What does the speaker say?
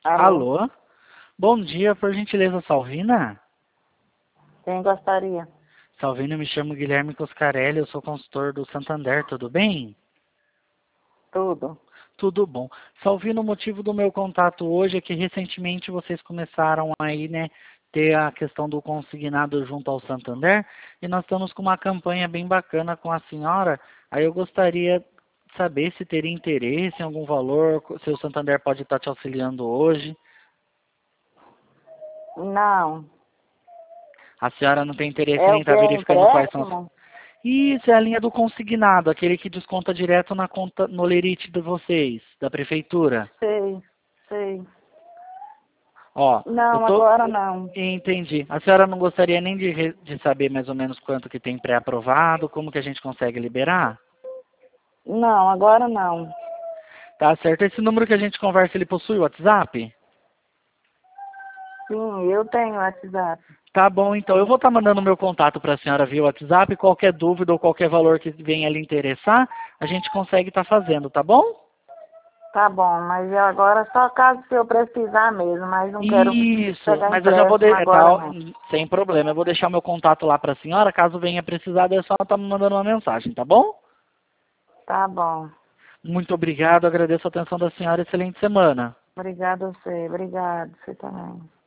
Alô? Alô? Bom dia, por gentileza, Salvina? Quem gostaria? Salvina, eu me chamo Guilherme Coscarelli, eu sou consultor do Santander, tudo bem? Tudo. Tudo bom. Salvina, o motivo do meu contato hoje é que recentemente vocês começaram aí, né, ter a questão do consignado junto ao Santander e nós estamos com uma campanha bem bacana com a senhora. Aí eu gostaria de saber se teria interesse em algum valor, se o Santander pode estar te auxiliando hoje. Não. A senhora não tem interesse É nem o que? estar É verificando quais são os... empréstimo? Isso é a linha do consignado, aquele que desconta direto na conta no lerite de vocês, da prefeitura. Sei, sei. Ó, eu Não, tô... agora não. Entendi. A senhora não gostaria nem de saber mais ou menos quanto que tem pré-aprovado, como que a gente consegue liberar? Não, agora não. Tá certo. Esse número que a gente conversa, ele possui WhatsApp? Sim, eu tenho WhatsApp. Tá bom, então. Eu vou estar mandando meu contato para a senhora via WhatsApp. Qualquer dúvida ou qualquer valor que venha lhe interessar, a gente consegue estar fazendo, tá bom? Tá bom, mas eu agora só caso se eu precisar mesmo, mas não quero Isso, pegar mas eu já vou empréstimo agora não. sem problema, eu vou deixar meu contato lá para a senhora, caso venha precisar, é só estar me mandando uma mensagem, tá bom? Tá bom. Muito obrigado, agradeço a atenção da senhora, excelente semana. Obrigada a você, obrigado, você também.